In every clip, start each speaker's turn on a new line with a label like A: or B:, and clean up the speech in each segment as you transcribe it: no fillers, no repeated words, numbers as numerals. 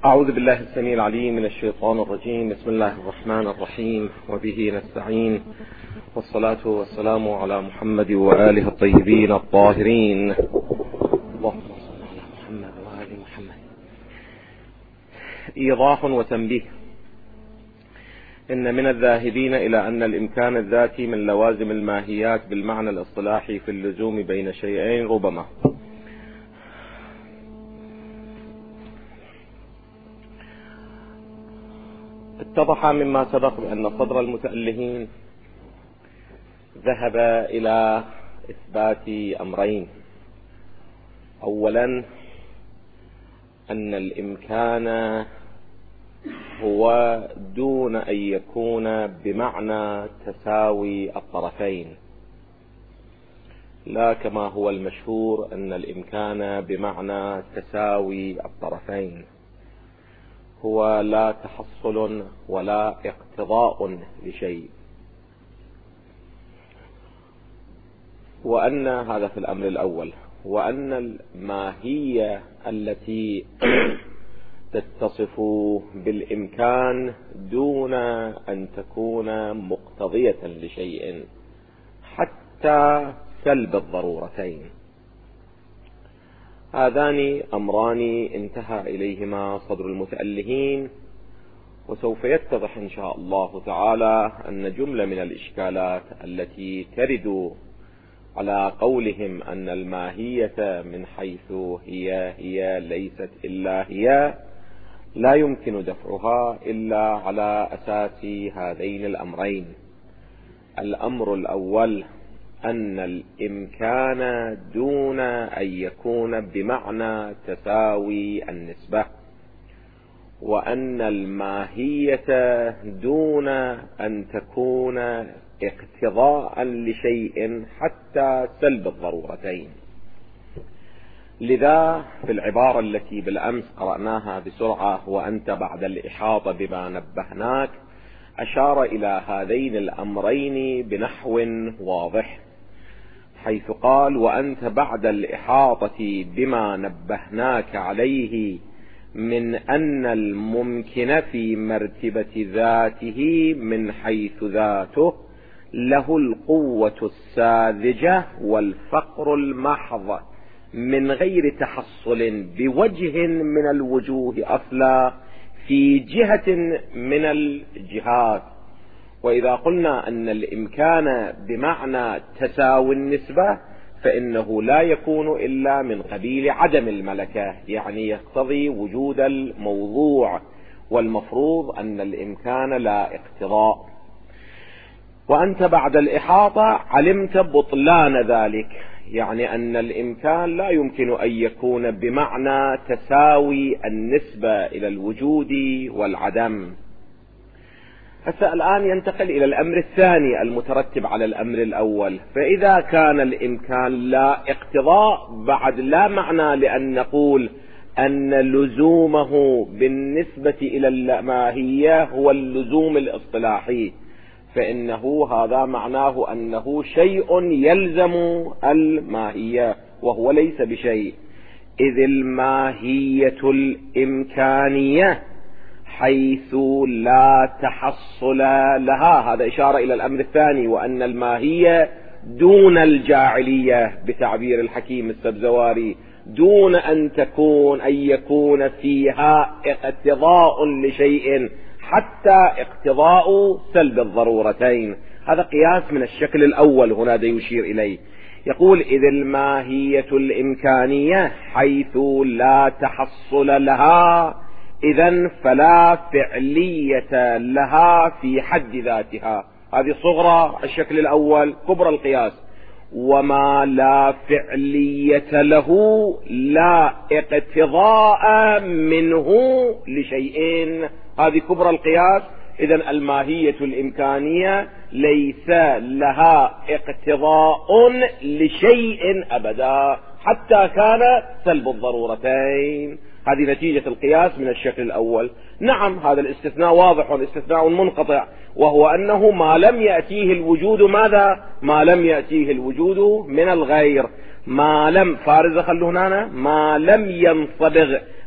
A: أعوذ بالله السميع العليم من الشيطان الرجيم. بسم الله الرحمن الرحيم، وبه نستعين، والصلاة والسلام على محمد وآله الطيبين الطاهرين. اللهم صل على محمد وآل محمد. إيضاح وتنبيه: إن من الذاهبين إلى أن الإمكان الذاتي من لوازم الماهيات بالمعنى الاصطلاحي في اللزوم بين شيئين ربما اتضح مما سبق بأن صدر المتألهين ذهب إلى إثبات أمرين: أولا أن الإمكان هو دون أن يكون بمعنى تساوي الطرفين، لا كما هو المشهور أن الإمكان بمعنى تساوي الطرفين، هو لا تحصل ولا اقتضاء لشيء. وأن هذا في الأمر الأول، وأن الماهية التي تتصف بالإمكان دون أن تكون مقتضية لشيء حتى سلب الضرورتين، هذان أمران انتهى إليهما صدر المتألهين. وسوف يتضح إن شاء الله تعالى أن جملة من الإشكالات التي ترد على قولهم أن الماهية من حيث هي ليست إلا هي لا يمكن دفعها إلا على أساس هذين الأمرين. الأمر الأول أن الإمكان دون أن يكون بمعنى تساوي النسبة، وأن الماهية دون أن تكون اقتضاء لشيء حتى سلب الضرورتين. لذا في العبارة التي بالأمس قرأناها بسرعة: وأنت بعد الإحاطة بما نبهناك، أشار إلى هذين الأمرين بنحو واضح، حيث قال: وأنت بعد الإحاطة بما نبهناك عليه من أن الممكن في مرتبة ذاته من حيث ذاته له القوة الساذجة والفقر المحض من غير تحصل بوجه من الوجوه أصلا في جهة من الجهات. وإذا قلنا أن الإمكان بمعنى تساوي النسبة فإنه لا يكون إلا من قبيل عدم الملكة، يعني يقتضي وجود الموضوع، والمفروض أن الإمكان لا اقتضاء. وأنت بعد الإحاطة علمت بطلان ذلك، يعني أن الإمكان لا يمكن أن يكون بمعنى تساوي النسبة إلى الوجود والعدم. الآن ينتقل إلى الأمر الثاني المترتب على الأمر الأول. فإذا كان الإمكان لا اقتضاء، بعد لا معنى لأن نقول أن لزومه بالنسبة إلى الماهية هو اللزوم الاصطلاحي، فإنه هذا معناه أنه شيء يلزم الماهية وهو ليس بشيء، إذ الماهية الإمكانية حيث لا تحصل لها. هذا إشارة إلى الأمر الثاني، وأن الماهية دون الجاعلية بتعبير الحكيم السبزواري، دون أن يكون فيها اقتضاء لشيء حتى اقتضاء سلب الضرورتين. هذا قياس من الشكل الأول هنا يشير إليه. يقول: إذ الماهية الإمكانية حيث لا تحصل لها، إذن فلا فعلية لها في حد ذاتها. هذه صغرى الشكل الأول، كبرى القياس: وما لا فعلية له لا اقتضاء منه لشيء. هذه كبرى القياس. إذن الماهية الإمكانية ليس لها اقتضاء لشيء أبدا حتى كان سلب الضرورتين. هذه نتيجة القياس من الشكل الأول. نعم، هذا الاستثناء واضح، استثناء منقطع، وهو أنه ما لم يأتيه الوجود ماذا؟ ما لم يأتيه الوجود من الغير، ما لم فارز خلوه هنا، ما لم ينصبغ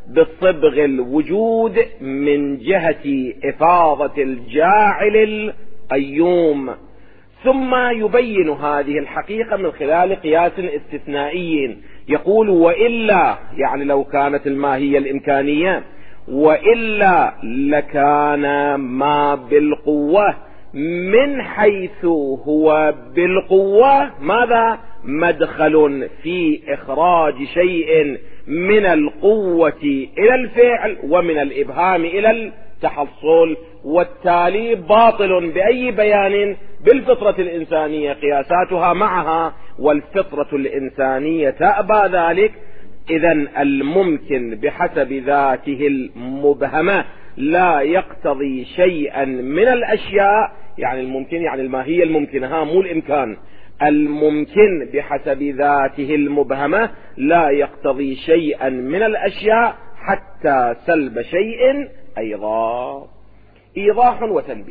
A: بصبغ الوجود من جهة إفاضة الجاعل القيوم، ثم يبين هذه الحقيقة من خلال قياس استثنائي يقول وإلا، يعني لو كانت الماهية الإمكانية، وإلا لكان ما بالقوة من حيث هو بالقوة ماذا؟ مدخل في إخراج شيء من القوة إلى الفعل ومن الإبهام إلى التحصل، والتالي باطل بأي بيان؟ بالفطرة الإنسانية قياساتها معها، والفطرة الإنسانية تأبى ذلك. إذن الممكن بحسب ذاته المبهمة لا يقتضي شيئا من الأشياء، يعني الممكن يعني الماهية الممكنة، مو الإمكان. الممكن بحسب ذاته المبهمة لا يقتضي شيئا من الأشياء حتى سلب شيء أيضا. إيضاح وتنبيه.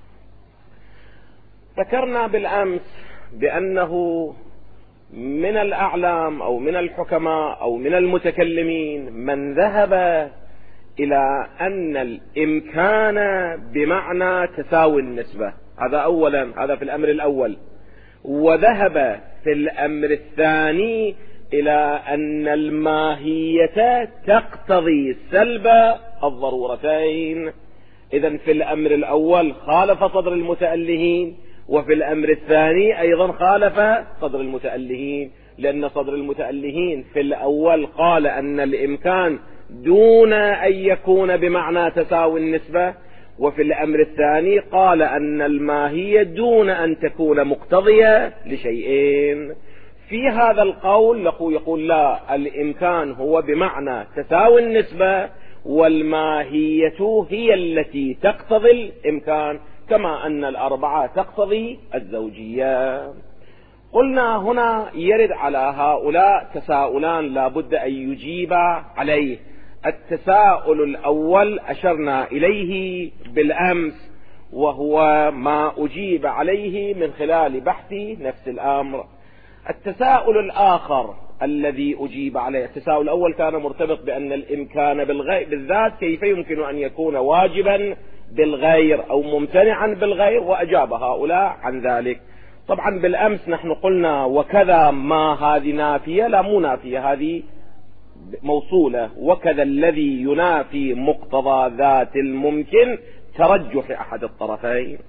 A: ذكرنا بالأمس بأنه من الأعلام أو من الحكماء أو من المتكلمين من ذهب إلى أن الإمكان بمعنى تساوي النسبة، هذا أولا، هذا في الأمر الأول. وذهب في الأمر الثاني إلى أن الماهية تقتضي سلب الضرورتين. إذن في الأمر الأول خالف صدر المتألهين، وفي الأمر الثاني أيضا خالف صدر المتألهين، لأن صدر المتألهين في الأول قال أن الإمكان دون أن يكون بمعنى تساوي النسبة، وفي الأمر الثاني قال أن الماهية دون أن تكون مقتضية لشيئين. في هذا القول يقول لا، الإمكان هو بمعنى تساوي النسبة، والماهية هي التي تقتضي الإمكان، كما أن الأربعة تقتضي الزوجية. قلنا هنا يرد على هؤلاء تساؤلان لا بد أن يجيب عليه. التساؤل الأول أشرنا إليه بالأمس، وهو ما أجيب عليه من خلال بحث نفس الأمر. التساؤل الآخر الذي أجيب عليه، التساؤل الأول كان مرتبط بأن الإمكان بالذات كيف يمكن أن يكون واجبا بالغير أو ممتنعا بالغير، وأجاب هؤلاء عن ذلك. طبعا بالأمس نحن قلنا وكذا ما هذه نافية، لا مو نافية، هذه موصولة، وكذا الذي ينافي مقتضى ذات الممكن ترجح أحد الطرفين.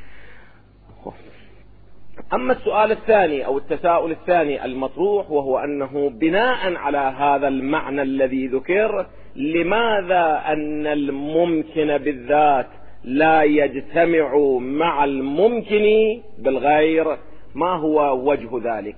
A: أما السؤال الثاني أو التساؤل الثاني المطروح، وهو أنه بناء على هذا المعنى الذي ذكر، لماذا أن الممكن بالذات لا يجتمع مع الممكن بالغير؟ ما هو وجه ذلك؟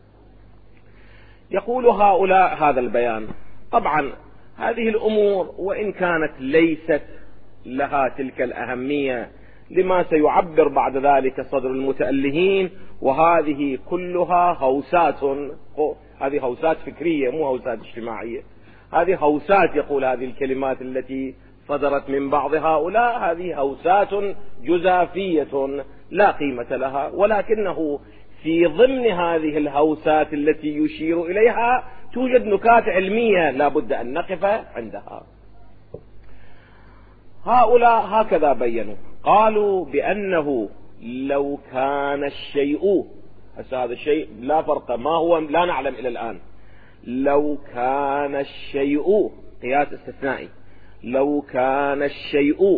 A: يقول هؤلاء هذا البيان. طبعا هذه الأمور وإن كانت ليست لها تلك الأهمية لما سيعبر بعد ذلك صدر المتألهين، وهذه كلها هوسات، هذه هوسات فكرية مو هوسات اجتماعية، هذه هوسات، يقول هذه الكلمات التي صدرت من بعض هؤلاء هذه هوسات جزافية لا قيمة لها، ولكنه في ضمن هذه الهوسات التي يشير إليها توجد نكات علمية لا بد أن نقف عندها. هؤلاء هكذا بينوا، قالوا بأنه لو كان الشيء، هذا الشيء لا فرق، ما هو لا نعلم إلى الآن، لو كان الشيء قياس استثنائي، لو كان الشيء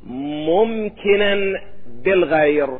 A: ممكنا بالغير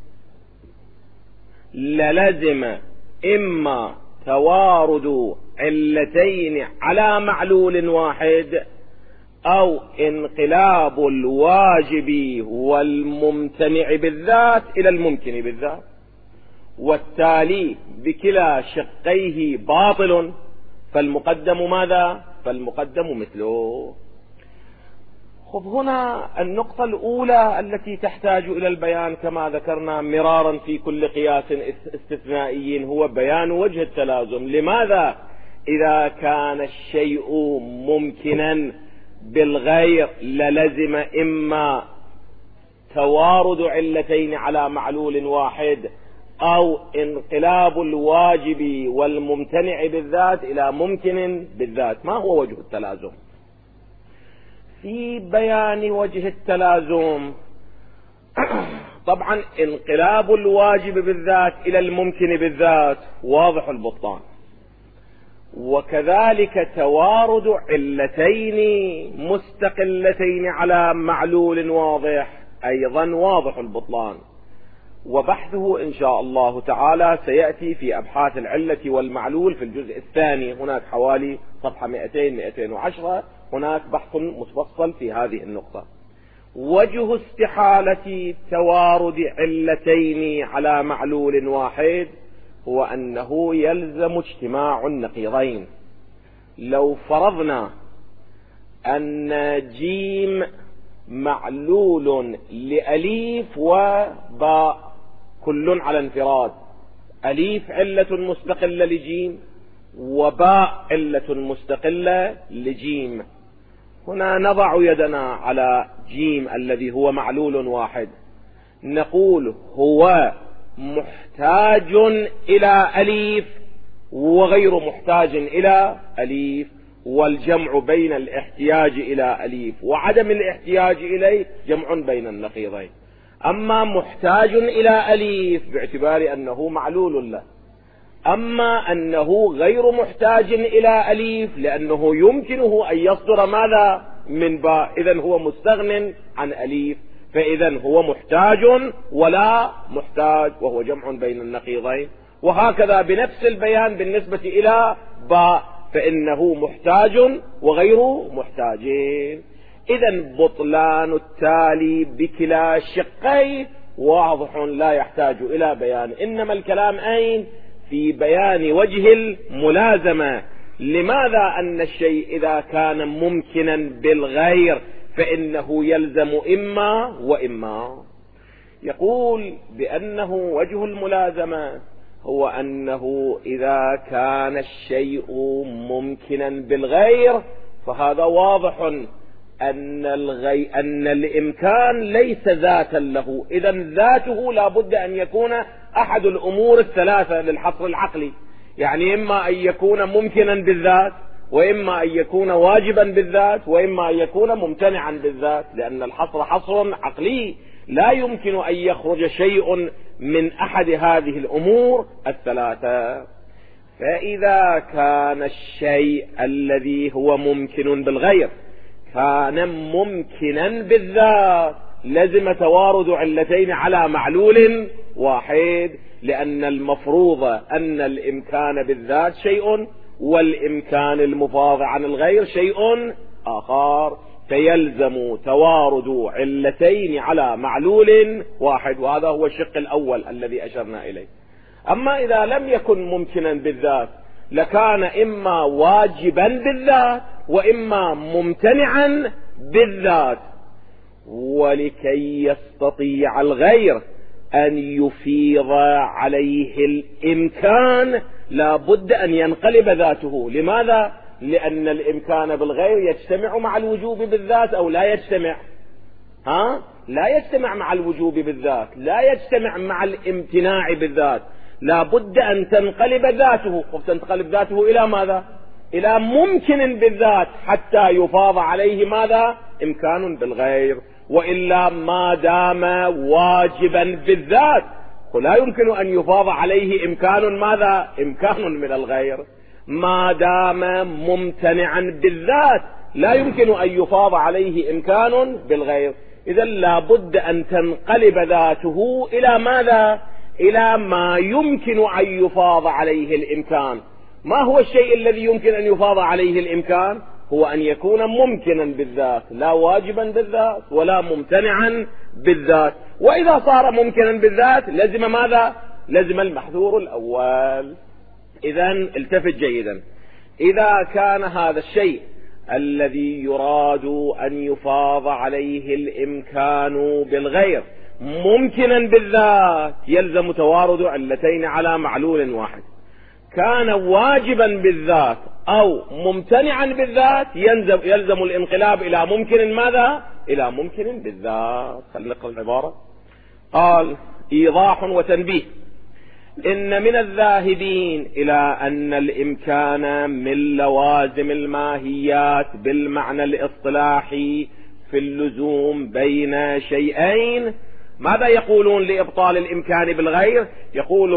A: للزم إما توارد علتين على معلول واحد، أو انقلاب الواجب والممتنع بالذات إلى الممكن بالذات، والتالي بكلا شقيه باطل، فالمقدم ماذا؟ فالمقدم مثله. خذ هنا النقطة الأولى التي تحتاج إلى البيان كما ذكرنا مرارا في كل قياس استثنائي، هو بيان وجه التلازم. لماذا إذا كان الشيء ممكنا بالغير للزم إما توارد علتين على معلول واحد، أو انقلاب الواجب والممتنع بالذات إلى ممكن بالذات؟ ما هو وجه التلازم؟ في بيان وجه التلازم. طبعا انقلاب الواجب بالذات إلى الممكن بالذات واضح البطلان، وكذلك توارد علتين مستقلتين على معلول واضح أيضا واضح البطلان، وبحثه إن شاء الله تعالى سيأتي في أبحاث العلة والمعلول في الجزء الثاني. هناك حوالي صفحة 200-210 هناك بحث متفصل في هذه النقطة. وجه استحالة توارد علتين على معلول واحد هو أنه يلزم اجتماع النقيضين. لو فرضنا أن جيم معلول لأليف وباء كل على انفراد، أليف علة مستقلة لجيم وباء علة مستقلة لجيم، هنا نضع يدنا على جيم الذي هو معلول واحد، نقول هو محتاج إلى أليف وغير محتاج إلى أليف، والجمع بين الاحتياج إلى أليف وعدم الاحتياج إليه جمع بين النقيضين. أما محتاج إلى أليف باعتبار أنه معلول له، أما أنه غير محتاج إلى أليف لأنه يمكنه أن يصدر ماذا من باء، إذن هو مستغن عن أليف، فإذن هو محتاج ولا محتاج وهو جمع بين النقيضين. وهكذا بنفس البيان بالنسبة إلى باء فإنه محتاج وغير محتاجين. إذن بطلان التالي بكلا شقيه واضح لا يحتاج إلى بيان، إنما الكلام أين؟ في بيان وجه الملازمة. لماذا أن الشيء إذا كان ممكنا بالغير فإنه يلزم إما وإما؟ يقول بأنه وجه الملازمة هو أنه إذا كان الشيء ممكنا بالغير فهذا واضح أن الإمكان ليس ذاتا له، إذن ذاته لا بد أن يكون أحد الأمور الثلاثة للحصر العقلي، يعني إما أن يكون ممكنا بالذات، وإما أن يكون واجبا بالذات، وإما أن يكون ممتنعا بالذات، لأن الحصر حصر عقلي لا يمكن أن يخرج شيء من أحد هذه الأمور الثلاثة. فإذا كان الشيء الذي هو ممكن بالغير كان ممكنا بالذات لزم توارد علتين على معلول واحد، لأن المفروض أن الإمكان بالذات شيء والإمكان المفاض عن الغير شيء آخر، فيلزم توارد علتين على معلول واحد، وهذا هو الشق الأول الذي أشرنا إليه. أما إذا لم يكن ممكنا بالذات لكان إما واجبا بالذات وإما ممتنعا بالذات، ولكي يستطيع الغير أن يفيض عليه الإمكان لا بد أن ينقلب ذاته. لماذا؟ لأن الإمكان بالغير يجتمع مع الوجوب بالذات أو لا يجتمع؟ لا يجتمع مع الوجوب بالذات، لا يجتمع مع الامتناع بالذات، لا بد أن تنقلب ذاته، وتنقلب ذاته إلى ماذا؟ إلى ممكن بالذات حتى يفاض عليه ماذا؟ إمكان بالغير، وإلا ما دام واجبا بالذات فلا يمكن أن يفاض عليه إمكان ماذا؟ إمكان من الغير. ما دام ممتنعا بالذات لا يمكن أن يفاض عليه إمكان بالغير، إذا لا بد أن تنقلب ذاته إلى ماذا؟ إلى ما يمكن أن يفاض عليه الإمكان. ما هو الشيء الذي يمكن أن يفاض عليه الإمكان؟ هو أن يكون ممكنا بالذات، لا واجبا بالذات ولا ممتنعا بالذات. وإذا صار ممكنا بالذات لزم ماذا؟ لزم المحذور الأول. إذن التفت جيدا، إذا كان هذا الشيء الذي يراد أن يفاض عليه الإمكان بالغير ممكنا بالذات يلزم توارد علتين على معلول واحد. كان واجبا بالذات أو ممتنعا بالذات يلزم الانقلاب إلى ممكن ماذا؟ إلى ممكن بالذات. خلينا نقرأ العبارة. قال: إيضاح وتنبيه. إن من الذاهبين إلى أن الإمكان من لوازم الماهيات بالمعنى الاصطلاحي في اللزوم بين شيئين. ماذا يقولون لإبطال الإمكان بالغير؟ يقول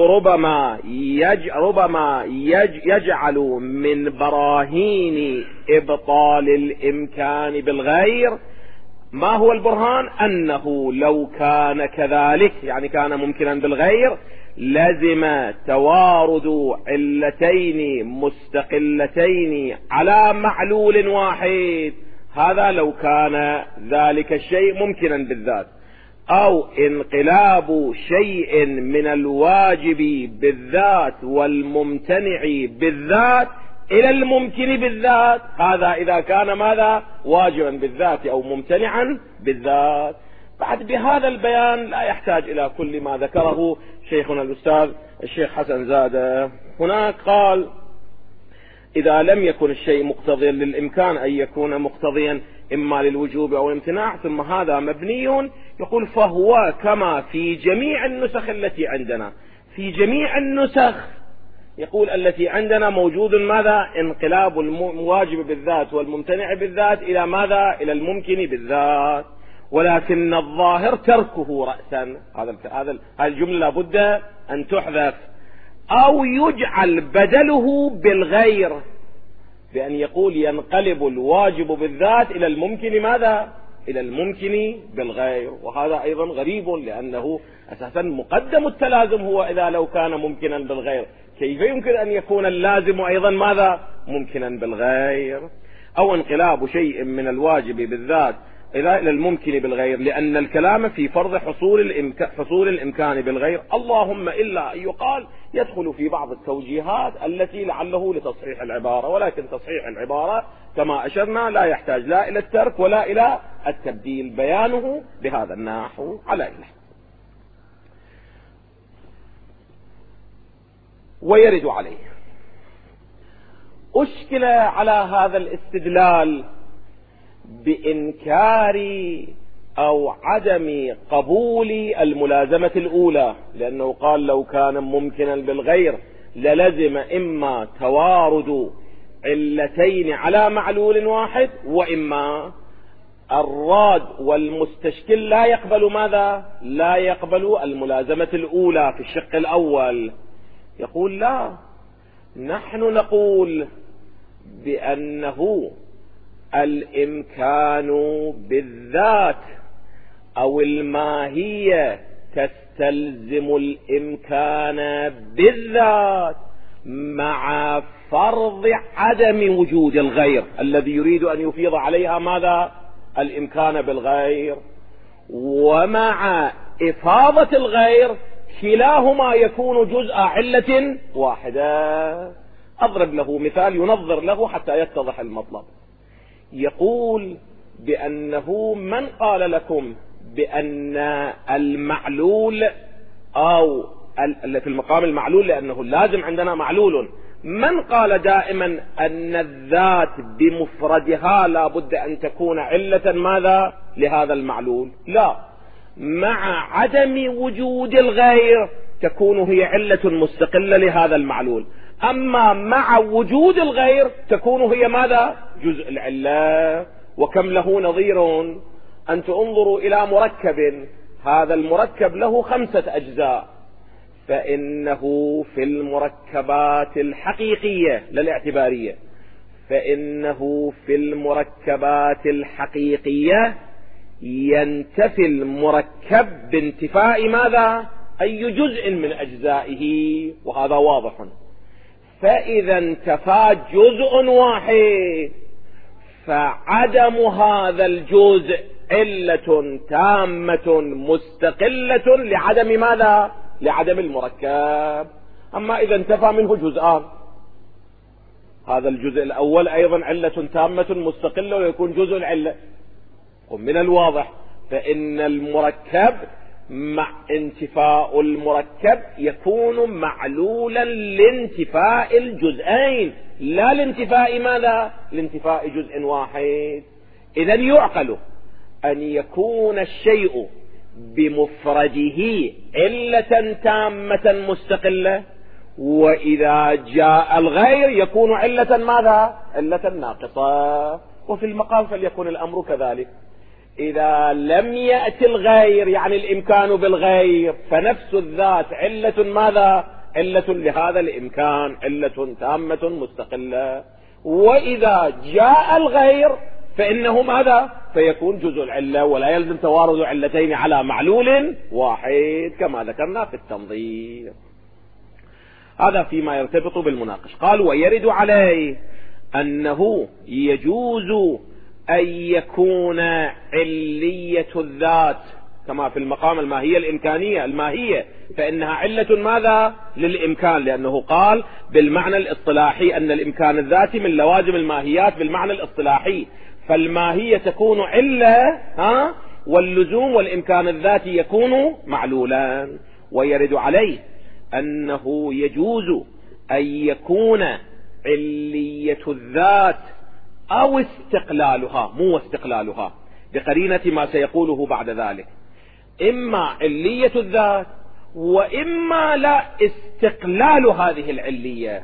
A: ربما يجعل من براهين إبطال الإمكان بالغير. ما هو البرهان؟ أنه لو كان كذلك، يعني كان ممكنا بالغير، لزم توارد علتين مستقلتين على معلول واحد. هذا لو كان ذلك الشيء ممكنا بالذات، أو انقلاب شيء من الواجب بالذات والممتنع بالذات إلى الممكن بالذات. هذا إذا كان ماذا؟ واجبا بالذات أو ممتنعا بالذات. بعد بهذا البيان لا يحتاج إلى كل ما ذكره شيخنا الأستاذ الشيخ حسن زادة. هناك قال إذا لم يكن الشيء مقتضيا للإمكان أن يكون مقتضيا إما للوجوب أو الامتناع، ثم هذا مبني، يقول فهو كما في جميع النسخ التي عندنا. في جميع النسخ يقول التي عندنا موجود ماذا؟ انقلاب الواجب بالذات والممتنع بالذات إلى ماذا؟ إلى الممكن بالذات، ولكن الظاهر تركه رأسا. هذه الجملة لابد أن تحذف، أو يجعل بدله بالغير، بأن يقول ينقلب الواجب بالذات إلى الممكن ماذا؟ إلى الممكن بالغير. وهذا أيضا غريب، لأنه أساسا مقدم التلازم هو إذا لو كان ممكنا بالغير، كيف يمكن أن يكون اللازم أيضا ماذا؟ ممكنا بالغير. أو انقلاب شيء من الواجب بالذات إلى الممكن بالغير، لأن الكلام في فرض حصول الإمكان بالغير، اللهم إلا أن يقال يدخل في بعض التوجيهات التي لعله لتصحيح العبارة، ولكن تصحيح العبارة كما أشرنا لا يحتاج لا إلى الترك ولا إلى التبديل، بيانه بهذا النحو على إله. ويرد عليه. أشكل على هذا الاستدلال بإنكار أو عدم قبول الملازمة الأولى، لأنه قال لو كان ممكنا بالغير للزم إما توارد علتين على معلول واحد، وإما الراد والمستشكل لا يقبل ماذا؟ لا يقبل الملازمة الأولى في الشق الأول. يقول لا، نحن نقول بأنه الإمكان بالذات أو الماهية تستلزم الإمكان بالذات مع فرض عدم وجود الغير الذي يريد أن يفيض عليها ماذا؟ الإمكان بالغير، ومع إفاضة الغير كلاهما يكون جزء علة واحدة. أضرب له مثال ينظر له حتى يتضح المطلب. يقول بأنه من قال لكم بأن المعلول أو في المقام المعلول، لأنه اللازم عندنا معلول، من قال دائما أن الذات بمفردها لا بد أن تكون علة ماذا؟ لهذا المعلول؟ لا، مع عدم وجود الغير تكون هي علة مستقلة لهذا المعلول، أما مع وجود الغير تكون هي ماذا؟ جزء العلة. وكم له نظير؟ أنت انظروا إلى مركب، هذا المركب له 5 أجزاء، فإنه في المركبات الحقيقية لا الاعتبارية، فإنه في المركبات الحقيقية ينتفي المركب بانتفاء ماذا؟ أي جزء من أجزائه، وهذا واضح. فإذا انتفى جزء واحد فعدم هذا الجزء علة تامة مستقلة لعدم ماذا؟ لعدم المركب. أما إذا انتفى منه جزءان، هذا الجزء الأول أيضا علة تامة مستقلة ويكون جزء العلة، ومن الواضح فإن المركب مع انتفاء المركب يكون معلولا لانتفاء الجزئين لا لانتفاء ماذا؟ لانتفاء جزء واحد. إذن يعقل أن يكون الشيء بمفرده علة تامة مستقلة، وإذا جاء الغير يكون علة ماذا؟ علة ناقصة. وفي المقام فليكن الأمر كذلك. إذا لم يأتي الغير يعني الإمكان بالغير، فنفس الذات علة ماذا؟ علة لهذا الإمكان، علة تامة مستقلة. وإذا جاء الغير فإنه ماذا؟ فيكون جزء العلة، ولا يلزم توارد علتين على معلول واحد كما ذكرنا في التنظير. هذا فيما يرتبط بالمناقش. قال ويرد عليه أنه يجوز أن يكون علية الذات كما في المقام الماهية الإمكانية الماهية، فإنها علة ماذا؟ للإمكان، لأنه قال بالمعنى الاصطلاحي أن الإمكان الذاتي من لوازم الماهيات بالمعنى الاصطلاحي، فالماهية تكون علة واللزوم والإمكان الذاتي يكون معلولا. ويرد عليه أنه يجوز أن يكون علية الذات أو استقلالها، مو استقلالها، بقرينة ما سيقوله بعد ذلك، إما علية الذات وإما لا استقلال هذه العلية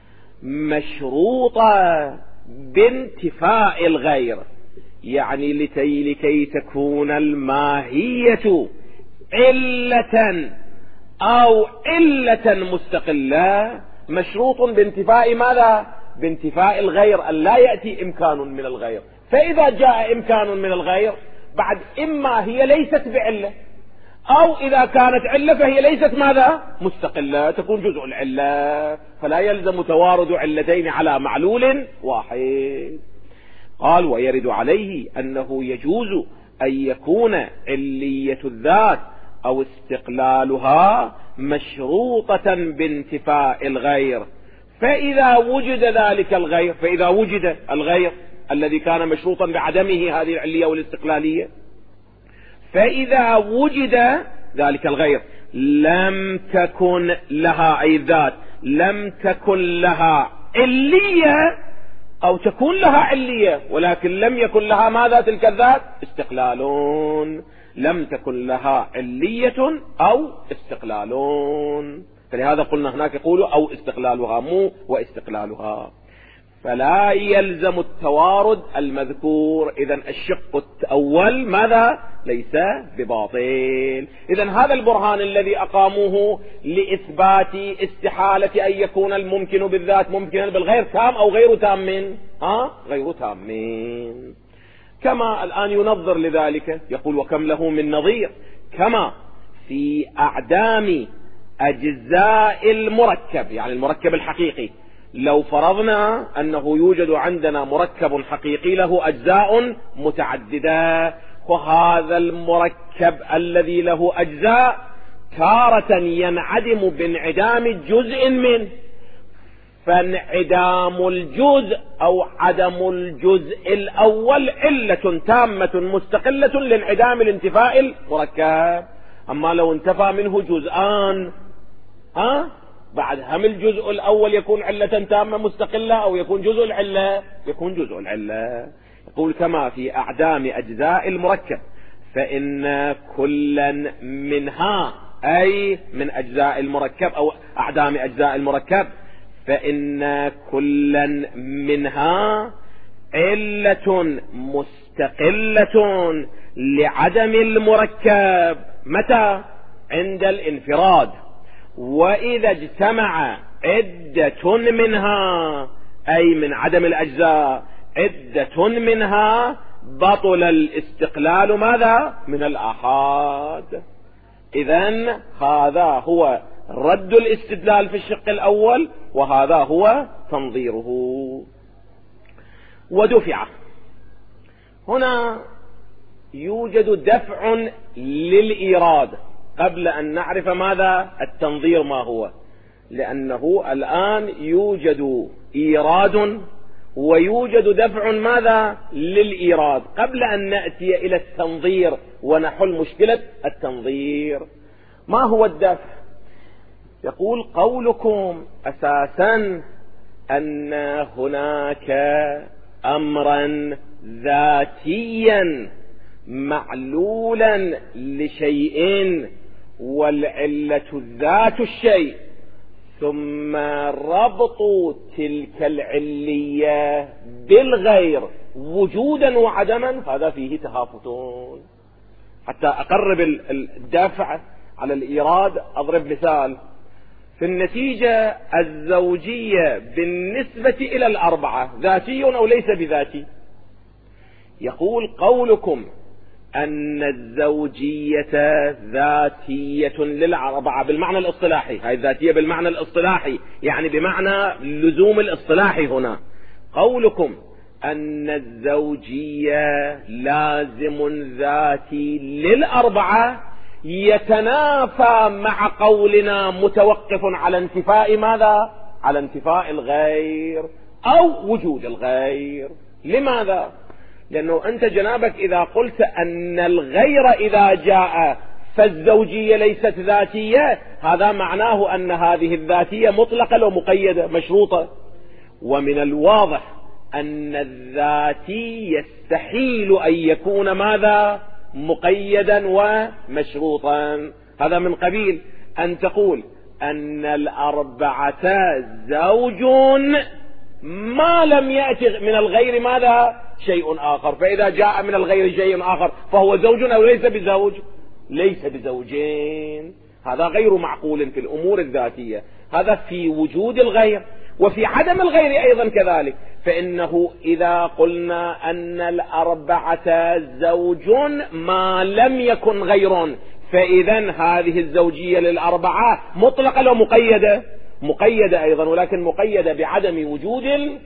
A: مشروطة بانتفاء الغير، يعني لكي تكون الماهية علة أو علة مستقلة مشروط بانتفاء ماذا؟ بانتفاء الغير، أن لا يأتي إمكان من الغير. فإذا جاء إمكان من الغير بعد إما هي ليست بعلة، أو إذا كانت علة فهي ليست ماذا؟ مستقلة، تكون جزء العلة، فلا يلزم توارد علتين على معلول واحد. قال ويرد عليه أنه يجوز أن يكون علية الذات أو استقلالها مشروطة بانتفاء الغير، فإذا وجد ذلك الغير، فإذا وجد الغير الذي كان مشروطا بعدمه هذه العلية والاستقلالية، فإذا وجد ذلك الغير لم تكن لها أي ذات، لم تكن لها علية، أو تكون لها علية ولكن لم يكن لها ماذا تلك الذات؟ استقلال. لم تكن لها علية أو استقلال، فلهذا قلنا هناك يقولوا أو استقلالها مو واستقلالها، فلا يلزم التوارد المذكور. إذن الشق الأول ماذا؟ ليس بباطل. إذن هذا البرهان الذي أقاموه لإثبات استحالة أن يكون الممكن بالذات ممكنا بالغير تام أو غير تام؟ غير تام. كما الآن ينظر لذلك يقول وكم له من نظير، كما في أعدام أجزاء المركب، يعني المركب الحقيقي. لو فرضنا أنه يوجد عندنا مركب حقيقي له أجزاء متعددة، وهذا المركب الذي له أجزاء تارة ينعدم بانعدام جزء منه، فانعدام الجزء أو عدم الجزء الأول علة تامة مستقلة لانعدام الانتفاء المركب. أما لو انتفى منه جزءان بعد هم الجزء الأول يكون علة تامة مستقلة، أو يكون جزء العلة، يكون جزء العلة. يقول كما في أعدام أجزاء المركب، فإن كلا منها أي من أجزاء المركب أو أعدام أجزاء المركب، فإن كلا منها علة مستقلة لعدم المركب. متى؟ عند الانفراد. وإذا اجتمع عدة منها أي من عدم الأجزاء عدة منها بطل الاستقلال ماذا؟ من الآحاد. إذن هذا هو رد الاستدلال في الشق الأول، وهذا هو تنظيره. ودفع هنا يوجد دفع للإيراد قبل أن نعرف ماذا التنظير ما هو، لأنه الآن يوجد إيراد ويوجد دفع ماذا للإيراد قبل أن نأتي إلى التنظير ونحل مشكلة التنظير. ما هو الدفع؟ يقول قولكم أساسا أن هناك أمرا ذاتيا معلولا لشيء والعلة ذات الشيء، ثم ربط تلك العلية بالغير وجودا وعدما، هذا فيه تهافتون. حتى أقرب الدافع على الإيراد أضرب مثال. في النتيجة الزوجية بالنسبة إلى الأربعة ذاتي أو ليس بذاتي؟ يقول قولكم أن الزوجية ذاتية للأربعة بالمعنى الاصطلاحي، هاي الذاتية بالمعنى الاصطلاحي يعني بمعنى لزوم الاصطلاحي هنا. قولكم أن الزوجية لازم ذاتي للأربعة يتنافى مع قولنا متوقف على انتفاء ماذا؟ على انتفاء الغير أو وجود الغير. لماذا؟ لأنه أنت جنابك إذا قلت أن الغير إذا جاء فالزوجية ليست ذاتية، هذا معناه أن هذه الذاتية مطلقة ومقيدة مشروطة، ومن الواضح أن الذاتي يستحيل أن يكون ماذا؟ مقيدا ومشروطا. هذا من قبيل أن تقول أن الأربعة زوج ما لم يأتي من الغير ماذا؟ شيء آخر، فإذا جاء من الغير شيء آخر فهو زوج أو ليس بزوج؟ ليس بزوجين. هذا غير معقول في الأمور الذاتية، هذا في وجود الغير. وفي عدم الغير أيضا كذلك، فإنه إذا قلنا أن الأربعة زوج ما لم يكن غير، فإذا هذه الزوجية للأربعة مطلقة ومقيدة؟ مقيدة أيضا، ولكن مقيدة بعدم وجود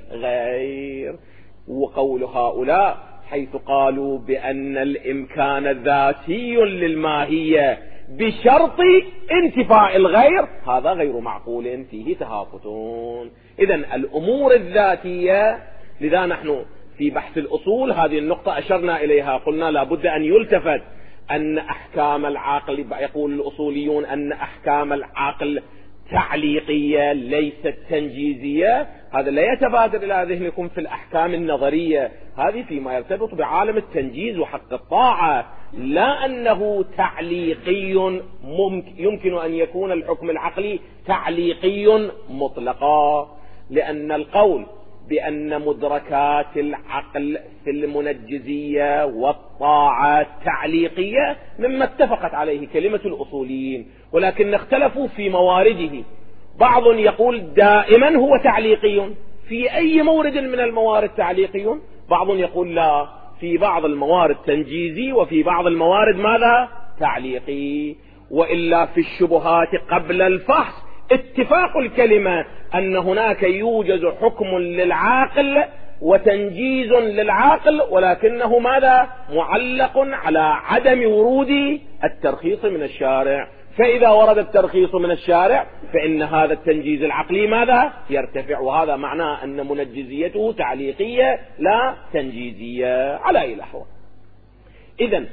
A: الغير. وقول هؤلاء حيث قالوا بأن الإمكان ذاتي للماهية بشرط انتفاء الغير، هذا غير معقول، فيه تهافتون. إذن الأمور الذاتية، لذا نحن في بحث الأصول هذه النقطة أشرنا إليها، قلنا لابد أن يلتفت أن أحكام العقل، يقول الأصوليون أن أحكام العقل تعليقية ليست تنجيزية. هذا لا يتبادر إلى ذهنكم في الأحكام النظرية، هذه فيما يرتبط بعالم التنجيز وحق الطاعة، لا أنه تعليقي يمكن أن يكون الحكم العقلي تعليقي مطلقا، لأن القول بأن مدركات العقل في المنجزية والطاعة تعليقية مما اتفقت عليه كلمة الأصوليين، ولكن اختلفوا في موارده. بعض يقول دائما هو تعليقي، في أي مورد من الموارد تعليقي، بعض يقول لا، في بعض الموارد تنجيزي وفي بعض الموارد ماذا؟ تعليقي. وإلا في الشبهات قبل الفحص اتفاق الكلمة أن هناك يوجد حكم للعاقل وتنجيز للعاقل، ولكنه ماذا؟ معلق على عدم ورود الترخيص من الشارع. فإذا ورد الترخيص من الشارع فإن هذا التنجيز العقلي ماذا؟ يرتفع، وهذا معناه أن منجزيته تعليقية لا تنجيزية على أي الأحوال. إذن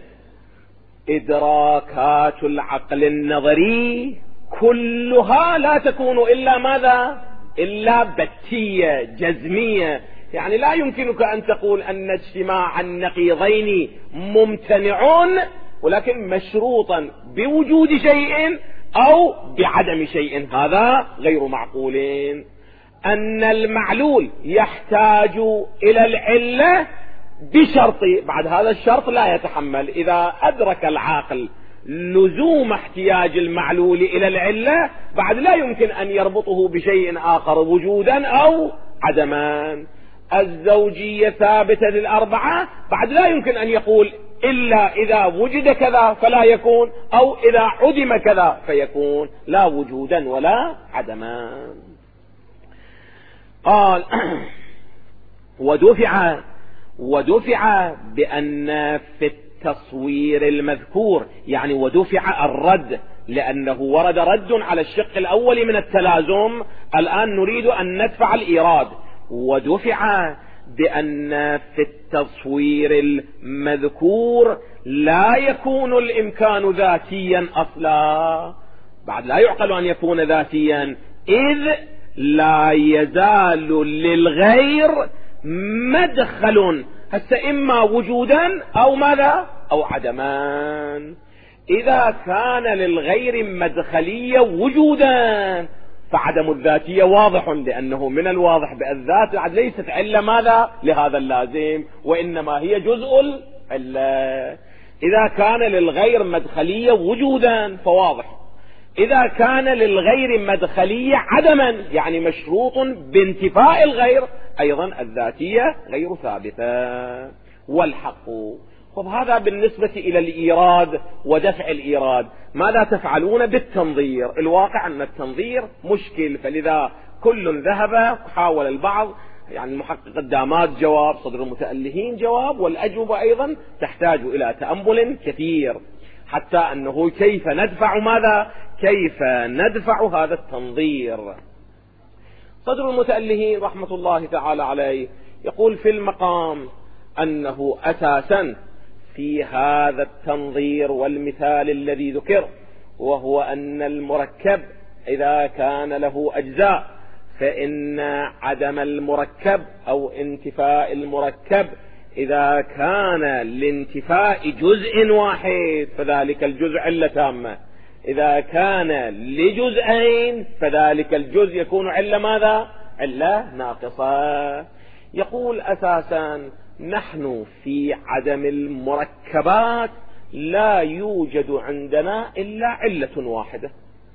A: إدراكات العقل النظري كلها لا تكون إلا ماذا؟ إلا بتية جزمية، يعني لا يمكنك أن تقول أن اجتماع النقيضين ممتنعون ولكن مشروطا بوجود شيء أو بعدم شيء، هذا غير معقول. أن المعلول يحتاج إلى العلة بشرط، بعد هذا الشرط لا يتحمل. إذا أدرك العاقل لزوم احتياج المعلول إلى العلة بعد لا يمكن أن يربطه بشيء آخر وجودا أو عدما. الزوجية ثابتة للأربعة، بعد لا يمكن أن يقول إلا إذا وجد كذا فلا يكون، أو إذا عدم كذا فيكون، لا وجودا ولا عدما. قال ودفع بأن في التصوير المذكور، يعني ودفع الرد، لأنه ورد رد على الشق الأول من التلازم، الآن نريد أن ندفع الإيراد. ودفع بأن في التصوير المذكور لا يكون الإمكان ذاتيا أصلا، بعد لا يعقل أن يكون ذاتيا، إذ لا يزال للغير مدخل، هسه إما وجودا أو ماذا؟
B: أو عدمان. إذا كان للغير مدخلية وجودا فعدم الذاتية واضح، لأنه من الواضح بأن الذات ليست علة ماذا لهذا اللازم، وإنما هي جزء العلة. إذا كان للغير مدخلية وجودا فواضح. إذا كان للغير مدخلية عدما يعني مشروط بانتفاء الغير، أيضا الذاتية غير ثابتة. والحق. طب هذا بالنسبة إلى الإيراد ودفع الإيراد. ماذا تفعلون بالتنظير؟ الواقع أن التنظير مشكل، فلذا كل ذهب حاول البعض، يعني المحقق الدامات جواب، صدر المتألهين جواب، والأجوبة أيضا تحتاج إلى تأمل كثير حتى أنه كيف ندفع ماذا؟ كيف ندفع هذا التنظير؟ صدر المتألهين رحمة الله تعالى عليه يقول في المقام أنه أساسا في هذا التنظير والمثال الذي ذكر، وهو أن المركب إذا كان له أجزاء فإن عدم المركب أو انتفاء المركب إذا كان لانتفاء جزء واحد فذلك الجزء علة تامة، إذا كان لجزئين فذلك الجزء يكون علة ماذا؟ علة ناقصة. يقول أساسا نحن في عدم المركبات لا يوجد عندنا إلا علة واحدة،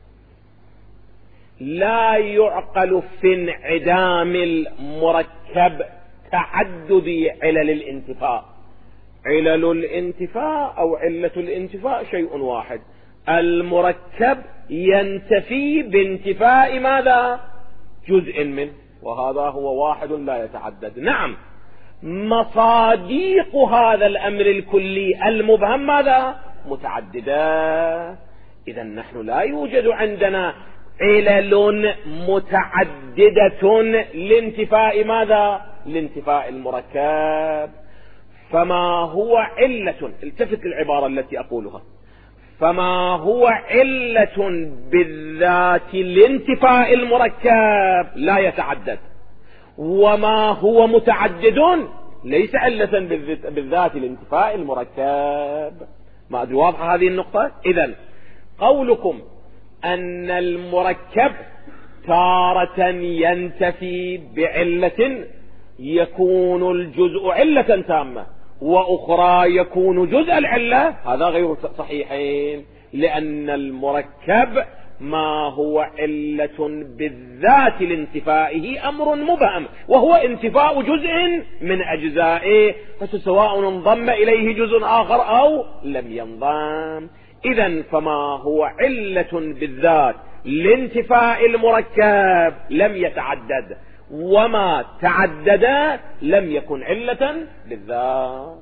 B: لا يعقل في انعدام المركب تعدد علل الانتفاء. علل الانتفاء أو علة الانتفاء شيء واحد، المركب ينتفي بانتفاء ماذا؟ جزء منه، وهذا هو واحد لا يتعدد. نعم، مصاديق هذا الأمر الكلي المبهم ماذا؟ متعددة. إذا نحن لا يوجد عندنا علل متعددة لانتفاء ماذا؟ لانتفاء المركب. فما هو علة، التفت للعبارة التي أقولها، فما هو علة بالذات لانتفاء المركب لا يتعدد، وما هو متعدد ليس علة بالذات لانتفاء المركب. ما أدري واضحة هذه النقطة؟ إذن قولكم أن المركب تارة ينتفي بعلة يكون الجزء علة تامة، وأخرى يكون جزء العلة، هذا غير صحيحين، لأن المركب ما هو علة بالذات لانتفائه أمر مبهم، وهو انتفاء جزء من أجزائه، فسواء انضم إليه جزء آخر أو لم ينضم. إذن فما هو علة بالذات لانتفاء المركب لم يتعدد، وما تعدد لم يكن علة بالذات.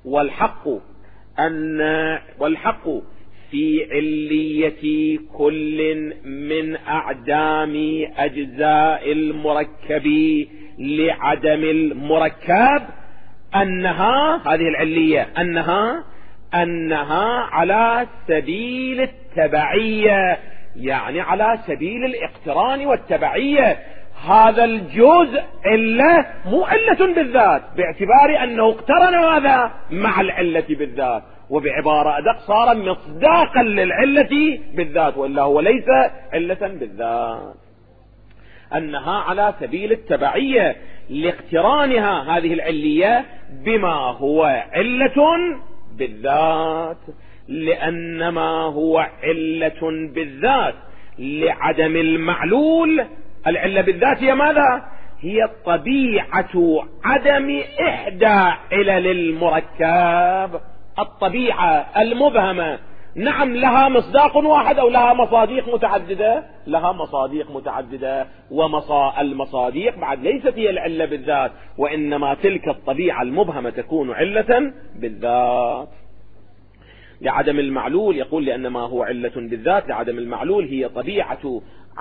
B: والحق في علية كل من أعدام أجزاء المركب لعدم المركب أنها، هذه العلية أنها على سبيل التبعية، يعني على سبيل الاقتران والتبعية. هذا الجزء علة مو علة بالذات، باعتبار أنه اقترن هذا مع العلة بالذات، وبعبارة أدق صار مصداقا للعلة بالذات، وإلا هو ليس علة بالذات. أنها على سبيل التبعية لاقترانها هذه العلية بما هو علة بالذات، لأن ما هو علة بالذات لعدم المعلول، العلة بالذات هي ماذا؟ هي طبيعة عدم إحدى علل المركب، الطبيعة المبهمة. نعم لها مصداق واحد أو لها مصاديق متعددة، لها مصاديق متعددة، المصاديق بعد ليست هي العلة بالذات، وإنما تلك الطبيعة المبهمة تكون علة بالذات. لعدم المعلول يقول لأن ما هو علة بالذات لعدم المعلول هي طبيعة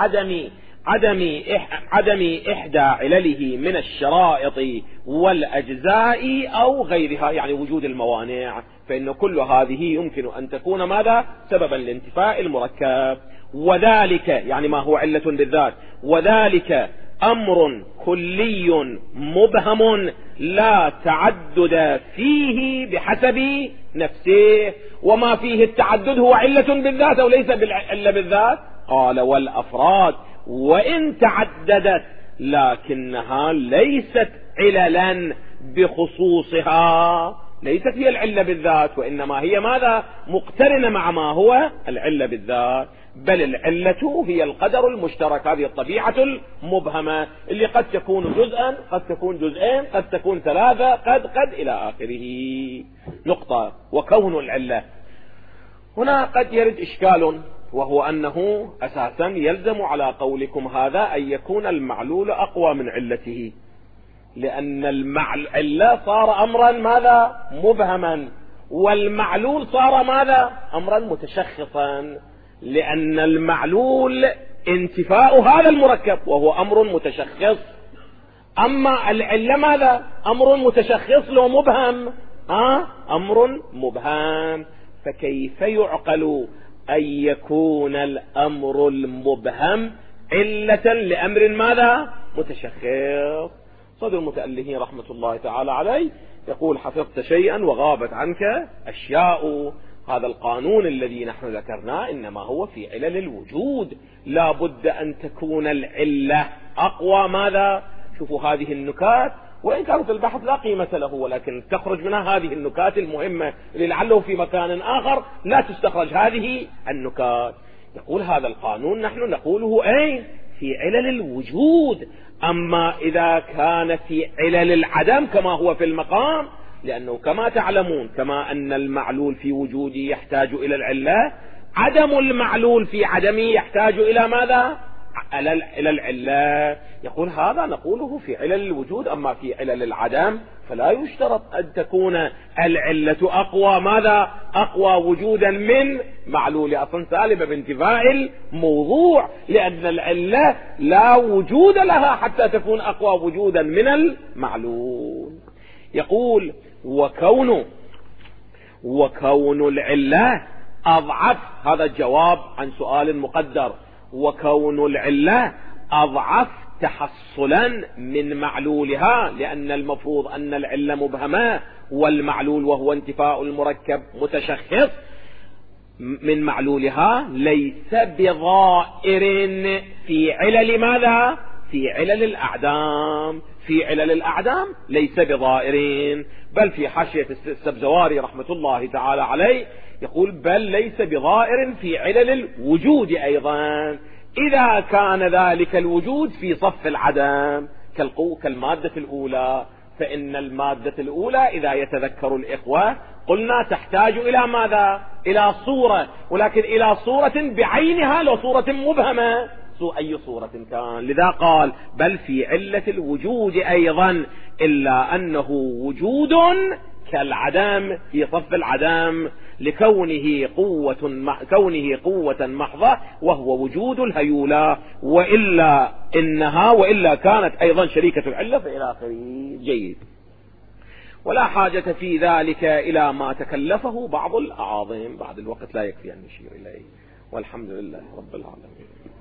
B: عدم إحدى علله من الشرائط والأجزاء أو غيرها، يعني وجود الموانع، فإن كل هذه يمكن أن تكون ماذا؟ سببا لانتفاء المركب. وذلك يعني ما هو علة بالذات، وذلك أمر كلي مبهم لا تعدد فيه بحسب نفسه، وما فيه التعدد هو علة بالذات أو ليس إلا بالذات. قال والأفراد وإن تعددت لكنها ليست عللا بخصوصها، ليست هي العلة بالذات، وإنما هي ماذا؟ مقترنة مع ما هو العلة بالذات. بل العلة هي القدر المشترك، هذه الطبيعة المبهمة اللي قد تكون جزءا، قد تكون جزئين، قد تكون ثلاثة، قد إلى آخره. نقطة. وكون العلة هنا قد يرد إشكال، وهو أنه أساسا يلزم على قولكم هذا أن يكون المعلول أقوى من علته، لأن العلة صار أمرا ماذا؟ مبهما، والمعلول صار ماذا؟ أمرا متشخصا، لأن المعلول انتفاء هذا المركب وهو أمر متشخص، أما العلة ماذا؟ أمر متشخص لو مبهم، أمر مبهم. فكيف يعقل أن يكون الأمر المبهم علة لأمر ماذا؟ متشخص. صدر المتألهين رحمة الله تعالى عليه يقول حفظت شيئا وغابت عنك أشياء. هذا القانون الذي نحن ذكرناه إنما هو في علل الوجود، لا بد أن تكون العلة أقوى ماذا؟ شوفوا هذه النكات، وإن كانت البحث لا قيمة له، ولكن تخرج منها هذه النكات المهمة اللي لعله في مكان آخر لا تستخرج هذه النكات. يقول هذا القانون نحن نقوله أين؟ في علل الوجود. أما إذا كان في علل العدم كما هو في المقام، لأنه كما تعلمون كما أن المعلول في وجوده يحتاج إلى العلة، عدم المعلول في عدمه يحتاج إلى ماذا؟ إلى العلة. يقول هذا نقوله في علل الوجود، أما في علل العدم فلا يشترط أن تكون العلة أقوى ماذا؟ أقوى وجودا من معلول، أصلا سالبة بانتفاء الموضوع، لأن العلة لا وجود لها حتى تكون أقوى وجودا من المعلول. يقول وكون العلة أضعف، هذا الجواب عن سؤال مقدر، وكون العلة أضعف تحصلا من معلولها، لأن المفروض أن العلة مبهمة والمعلول وهو انتفاء المركب متشخص من معلولها، ليس بظائر في علل ماذا؟ في علل الأعدام. في علل الأعدام ليس بظائر، بل في حاشية السبزواري رحمة الله تعالى عليه يقول بل ليس بظائر في علل الوجود أيضا، إذا كان ذلك الوجود في صف العدم كالمادة الأولى. فإن المادة الأولى إذا يتذكر الإخوة قلنا تحتاج إلى ماذا؟ إلى صورة، ولكن إلى صورة بعينها، لو صورة مبهمة أي صورة كان. لذا قال بل في علة الوجود أيضا، إلا أنه وجود كالعدم في صف العدم، لكونه قوة محضة وهو وجود الهيولة، وإلا كانت أيضا شريكة العلة فإلى آخره. جيد. ولا حاجة في ذلك إلى ما تكلفه بعض الأعاظم. بعد الوقت لا يكفي أن نشير إليه، والحمد لله رب العالمين.